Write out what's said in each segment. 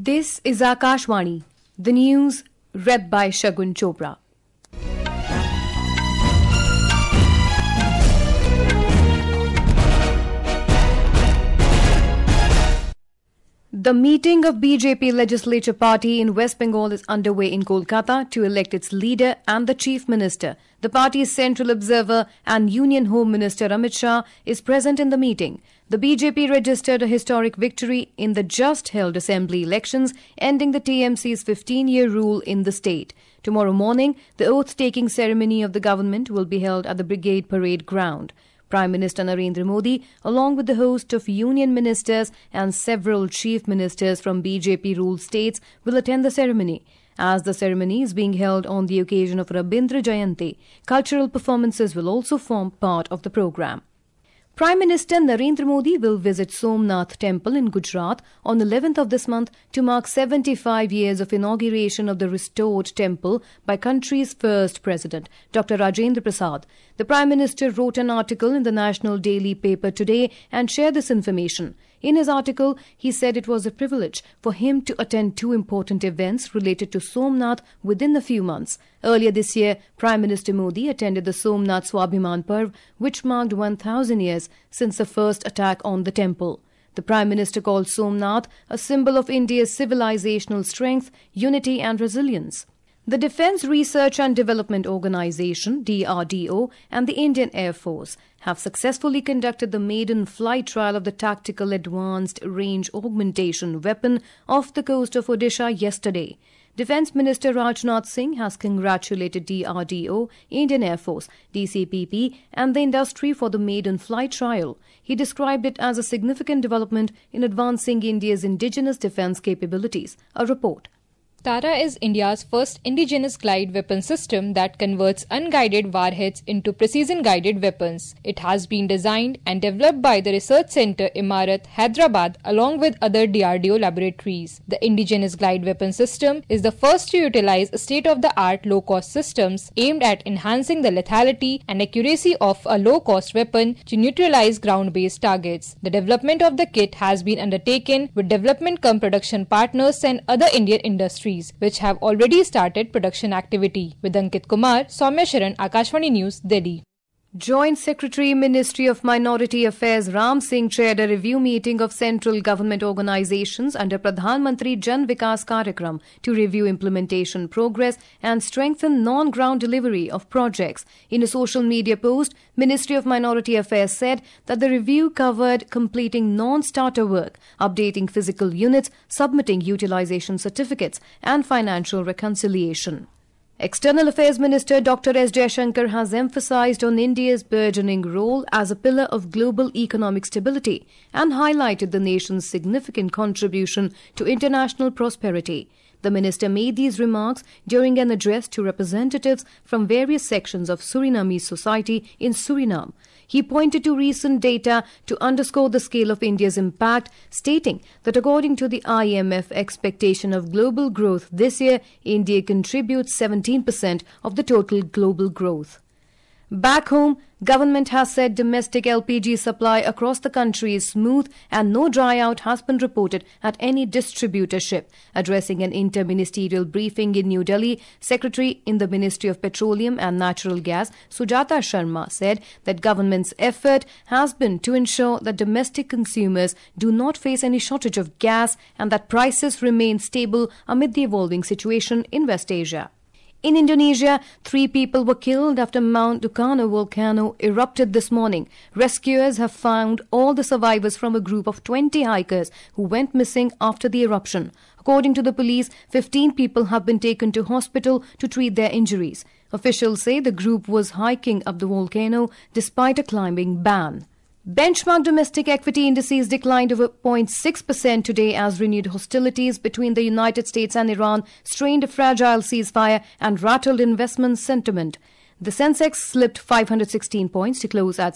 This is Akashvani, the news read by Shagun Chopra. The meeting of BJP Legislature Party in West Bengal is underway in Kolkata to elect its leader and the Chief Minister. The party's central observer and Union Home Minister Amit Shah is present in the meeting. The BJP registered a historic victory in the just-held assembly elections, ending the TMC's 15-year rule in the state. Tomorrow morning, the oath-taking ceremony of the government will be held at the Brigade Parade Ground. Prime Minister Narendra Modi, along with the host of union ministers and several chief ministers from BJP-ruled states, will attend the ceremony. As the ceremony is being held on the occasion of Rabindra Jayanti, cultural performances will also form part of the program. Prime Minister Narendra Modi will visit Somnath Temple in Gujarat on 11th of this month to mark 75 years of inauguration of the restored temple by country's first president, Dr. Rajendra Prasad. The Prime Minister wrote an article in the National Daily paper today and shared this information. In his article, he said it was a privilege for him to attend two important events related to Somnath within a few months. Earlier this year, Prime Minister Modi attended the Somnath Swabhiman Parv, which marked 1,000 years since the first attack on the temple. The Prime Minister called Somnath a symbol of India's civilizational strength, unity and resilience. The Defence Research and Development Organisation, DRDO, and the Indian Air Force have successfully conducted the maiden flight trial of the Tactical Advanced Range Augmentation Weapon off the coast of Odisha yesterday. Defence Minister Rajnath Singh has congratulated DRDO, Indian Air Force, DCPP and the industry for the maiden flight trial. He described it as a significant development in advancing India's indigenous defence capabilities. A report. Tara is India's first indigenous glide weapon system that converts unguided warheads into precision-guided weapons. It has been designed and developed by the Research Centre Imarat, Hyderabad, along with other DRDO laboratories. The indigenous glide weapon system is the first to utilize state-of-the-art low-cost systems aimed at enhancing the lethality and accuracy of a low-cost weapon to neutralize ground-based targets. The development of the kit has been undertaken with development-cum-production partners and other Indian industries, which have already started production activity. With Ankit Kumar, Soumya Sharan, Akashvani News, Delhi. Joint Secretary, Ministry of Minority Affairs Ram Singh chaired a review meeting of central government organizations under Pradhan Mantri Jan Vikas Karyakram to review implementation progress and strengthen non-ground delivery of projects. In a social media post, Ministry of Minority Affairs said that the review covered completing non-starter work, updating physical units, submitting utilization certificates and financial reconciliation. External Affairs Minister Dr. S. Jaishankar has emphasized on India's burgeoning role as a pillar of global economic stability and highlighted the nation's significant contribution to international prosperity. The minister made these remarks during an address to representatives from various sections of Surinamese society in Suriname. He pointed to recent data to underscore the scale of India's impact, stating that according to the IMF expectation of global growth this year, India contributes 17% of the total global growth. Back home, government has said domestic LPG supply across the country is smooth and no dry-out has been reported at any distributorship. Addressing an inter-ministerial briefing in New Delhi, Secretary in the Ministry of Petroleum and Natural Gas, Sujata Sharma, said that government's effort has been to ensure that domestic consumers do not face any shortage of gas and that prices remain stable amid the evolving situation in West Asia. In Indonesia, 3 people were killed after Mount Ducano volcano erupted this morning. Rescuers have found all the survivors from a group of 20 hikers who went missing after the eruption. According to the police, 15 people have been taken to hospital to treat their injuries. Officials say the group was hiking up the volcano despite a climbing ban. Benchmark domestic equity indices declined over 0.6% today as renewed hostilities between the United States and Iran strained a fragile ceasefire and rattled investment sentiment. The Sensex slipped 516 points to close at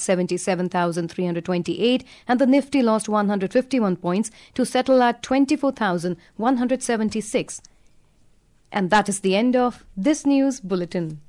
77,328 and the Nifty lost 151 points to settle at 24,176. And that is the end of this news bulletin.